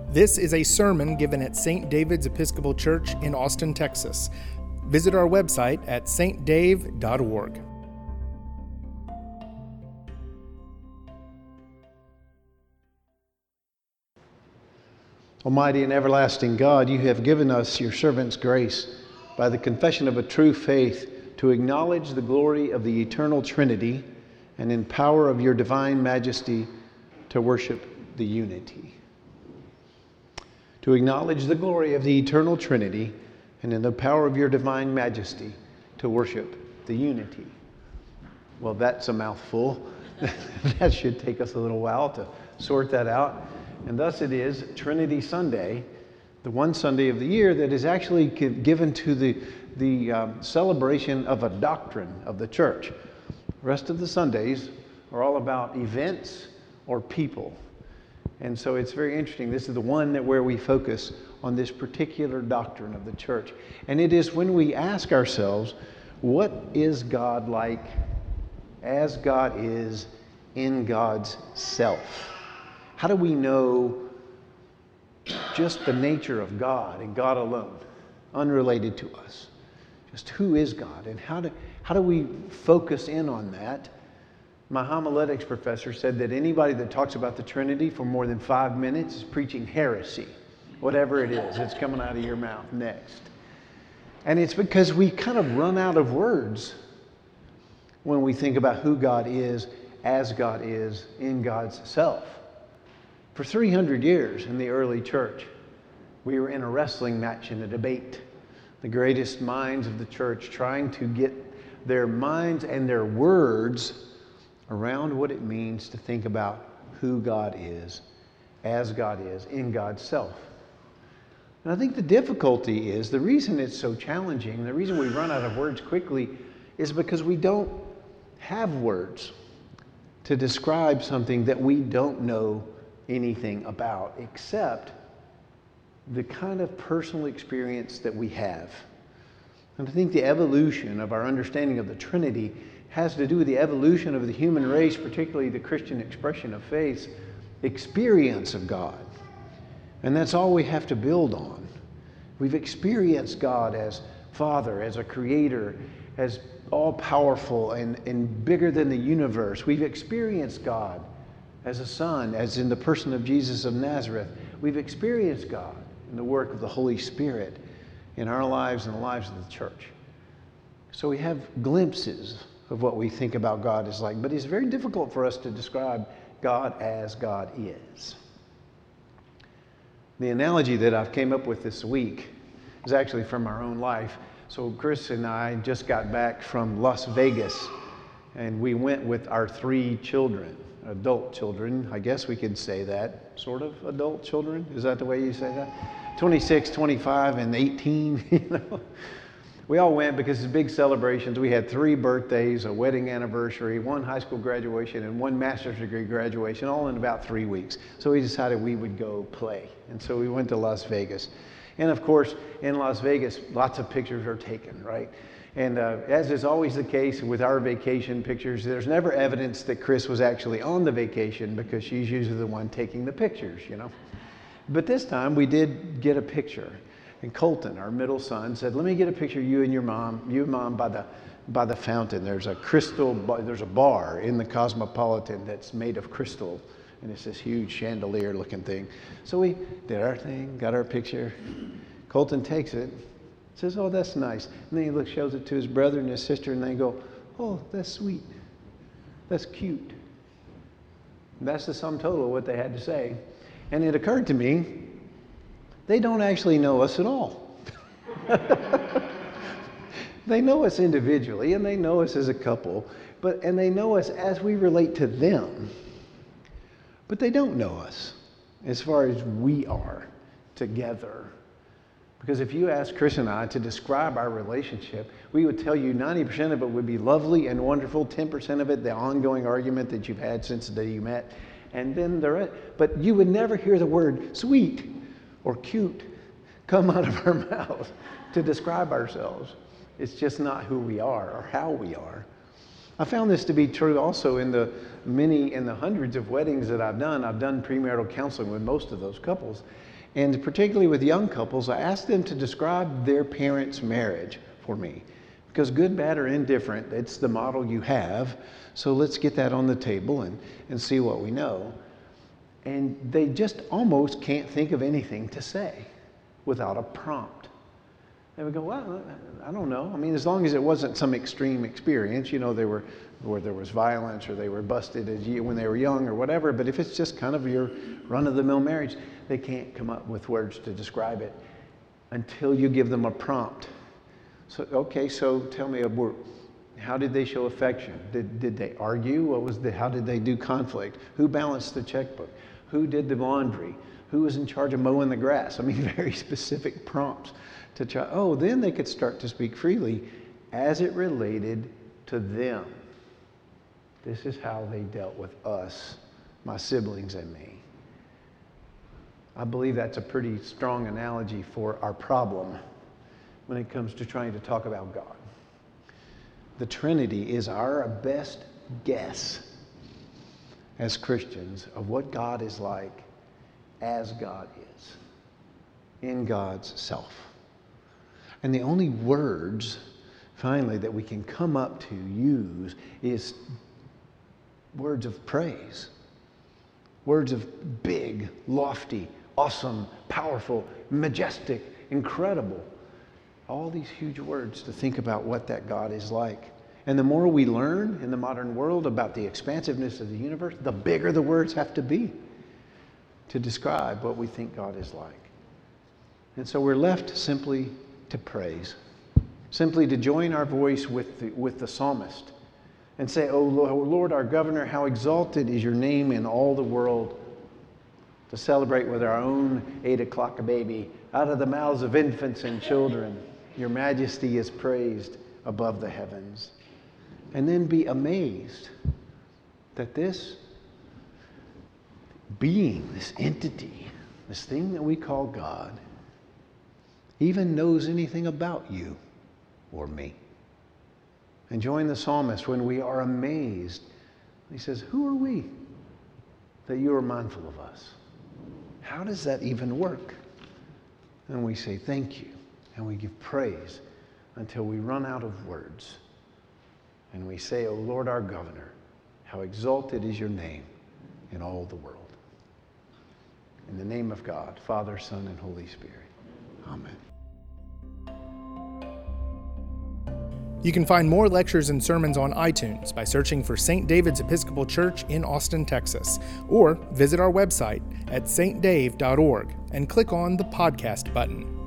This is a sermon given at St. David's Episcopal Church in Austin, Texas. Visit our website at stdave.org. Almighty and everlasting God, you have given us your servant's grace by the confession of a true faith to acknowledge the glory of the eternal Trinity and in power of your divine majesty to worship the unity. To acknowledge the glory of the eternal Trinity and in the power of your divine majesty to worship the unity. Well, that's a mouthful. That should take us a little while to sort that out. And thus it is Trinity Sunday, the one Sunday of the year that is actually given to the celebration of a doctrine of the church. The rest of the Sundays are all about events or people. And so it's very interesting. This is the one where we focus on this particular doctrine of the church. And it is when we ask ourselves, what is God like as God is in God's self? How do we know just the nature of God and God alone, unrelated to us? Just who is God, and how do we focus in on that? My homiletics professor said that anybody that talks about the Trinity for more than 5 minutes is preaching heresy. Whatever it is, it's coming out of your mouth next. And it's because we kind of run out of words when we think about who God is as God is in God's self. For 300 years in the early church, we were in a wrestling match in a debate. The greatest minds of the church trying to get their minds and their words around what it means to think about who God is, as God is, in God's self. And I think the difficulty is, the reason it's so challenging, the reason we run out of words quickly, is because we don't have words to describe something that we don't know anything about, except the kind of personal experience that we have. And I think the evolution of our understanding of the Trinity has to do with the evolution of the human race, particularly the Christian expression of faith's experience of God. And that's all we have to build on. We've experienced God as Father, as a creator, as all-powerful and bigger than the universe. We've experienced God as a Son, as in the person of Jesus of Nazareth. We've experienced God in the work of the Holy Spirit in our lives and the lives of the church. So we have glimpses of what we think about God is like, but it's very difficult for us to describe God as God is. The analogy that I've came up with this week is actually from our own life. So Chris and I just got back from Las Vegas, and we went with our 3 children, adult children. I guess we could say that, sort of adult children. Is that the way you say that? 26, 25, and 18, you know. We all went because it's big celebrations. We had 3 birthdays, a wedding anniversary, 1 high school graduation, and 1 master's degree graduation, all in about 3 weeks. So we decided we would go play. And so we went to Las Vegas. And of course, in Las Vegas, lots of pictures are taken, right? And as is always the case with our vacation pictures, there's never evidence that Chris was actually on the vacation because she's usually the one taking the pictures, you know. But this time we did get a picture. And Colton, our middle son, said, "Let me get a picture of you and mom by the fountain. There's a bar in the Cosmopolitan that's made of crystal, and it's this huge chandelier looking thing." So we did our thing, got our picture. Colton takes it, says, "Oh, that's nice." And then he shows it to his brother and his sister, and they go, "Oh, that's sweet. That's cute." And that's the sum total of what they had to say. And it occurred to me, they don't actually know us at all. They know us individually, and they know us as a couple, and they know us as we relate to them. But they don't know us as far as we are together. Because if you ask Chris and I to describe our relationship, we would tell you 90% of it would be lovely and wonderful, 10% of it the ongoing argument that you've had since the day you met, and then the rest. But you would never hear the word sweet or cute come out of our mouth to describe ourselves. It's just not who we are or how we are. I found this to be true also in the hundreds of weddings that I've done. I've done premarital counseling with most of those couples. And particularly with young couples, I ask them to describe their parents' marriage for me. Because good, bad, or indifferent, it's the model you have. So let's get that on the table and see what we know. And they just almost can't think of anything to say without a prompt. They would go, well, I don't know. I mean, as long as it wasn't some extreme experience, where there was violence or they were busted when they were young or whatever. But if it's just kind of your run-of-the-mill marriage, they can't come up with words to describe it until you give them a prompt. So tell me, how did they show affection? Did they argue? How did they do conflict? Who balanced the checkbook? Who did the laundry? Who was in charge of mowing the grass? I mean, very specific prompts to try. Then they could start to speak freely as it related to them. This is how they dealt with us, my siblings and me. I believe that's a pretty strong analogy for our problem when it comes to trying to talk about God. The Trinity is our best guess as Christians of what God is like as God is, in God's self. And the only words, finally, that we can come up to use is words of praise. Words of big, lofty, awesome, powerful, majestic, incredible. All these huge words to think about what that God is like. And the more we learn in the modern world about the expansiveness of the universe, the bigger the words have to be to describe what we think God is like. And so we're left simply to praise, simply to join our voice with the psalmist and say, "Oh Lord, our governor, how exalted is your name in all the world," to celebrate with our own 8 o'clock baby, out of the mouths of infants and children, your majesty is praised above the heavens. And then be amazed that this being, this entity, this thing that we call God, even knows anything about you or me. And join the psalmist when we are amazed. He says, who are we that you are mindful of us? How does that even work? And we say thank you, and we give praise until we run out of words. And we say, O Lord our governor, how exalted is your name in all the world. In the name of God, Father, Son, and Holy Spirit. Amen. You can find more lectures and sermons on iTunes by searching for St. David's Episcopal Church in Austin, Texas, or visit our website at stdave.org and click on the podcast button.